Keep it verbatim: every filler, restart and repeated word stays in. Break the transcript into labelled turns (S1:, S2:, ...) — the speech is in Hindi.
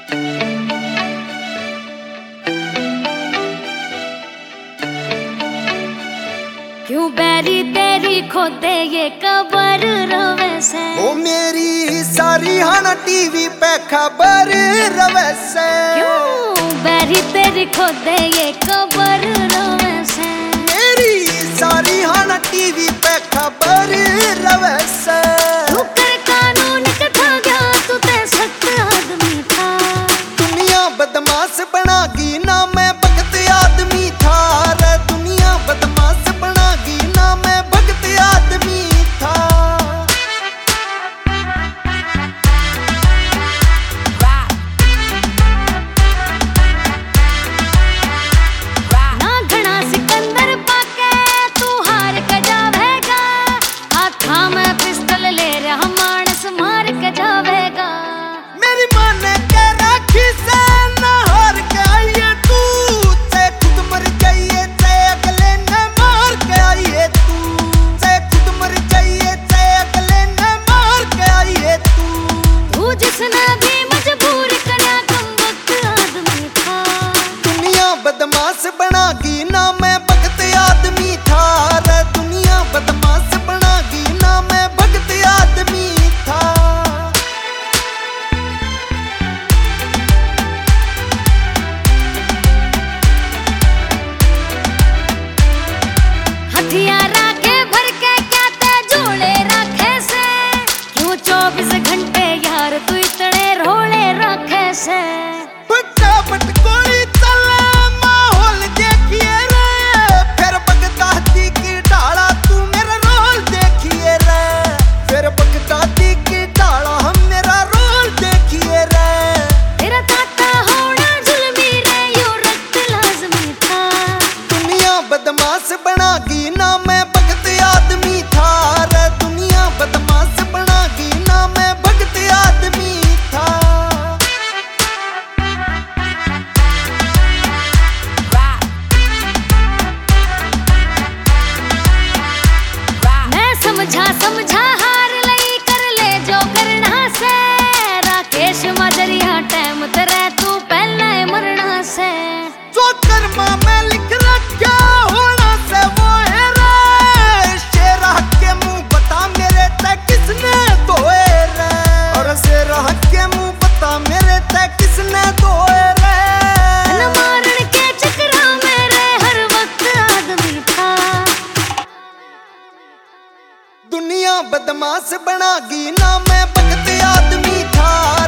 S1: क्यों बैरी तेरी खोदे ये कबर रवे से।
S2: ओ मेरी सारी हाना टीवी पे खबर रवे से।
S1: क्यों बैरी तेरी खोदे ये कबर रवे से।
S2: मेरी सारी हाना टीवी पे खबर रवे से।
S1: तू कर कानून कथा गया तू ते सख्त आदमी था।
S2: दुनिया बदमाश बनागी ना मैं भगत आदमी था। रे दुनिया बदमाश बनागी ना मैं भगत आदमी था।
S1: ना घना सिकंदर पाके तू हार के जावेगा। हाथा में पिस्टल ले रहा मानस मार के जावेगा।
S2: मेरी माँ ने कह राखी से ना हार के आइए तू। से खुद मर जाइए से अगले ने मार के आइए तू। से खुद मर जाइए से अगले ने मार के आइए तू।
S1: तू जिसने भी मजबूर करा कम वक्त आदमी था।
S2: दुनिया बदमाश बनागी ना मैं भगत आदमी था। रे दुनिया बदमाश बनागी ना मैं भगत आदमी था।
S1: हथियार आगे भर के क्या ते जोड़े रखे से। क्यों चौबीस घंटे यार तू इतने रोले रखे से।
S2: फटाफट गोली चले माहौल देखिए रे। फिर बगदादी की डाला तू मेरा रोल देखिए रे। फिर बगदादी की डाला हम मेरा रोल देखिए रे।
S1: तेरा ताता होना जुल्मी रे यो रक्त लाजमी था।
S2: दुनिया बदमाश बनागी ना मैं भगत आदमी था। रे दुनिया बदमाश बनागी ना मैं भगत आदमी था।
S1: मैं समझा समझा हार लई कर ले जो करना से। राकेश मजरिया टाइम तेरे तू पहले मरना से।
S2: जो कर्मा में लिख रखा होना से वो है रे। शेरा के मुंह बता मेरे ते किसने धोए रे। और शेरा के मुंह बता मेरे ते किसने धोए रे।
S1: न मारन के चक्रा मेरे हर वक्त आदमी था।
S2: दुनिया बदमाश बनागी ना मैं भगत आदमी था।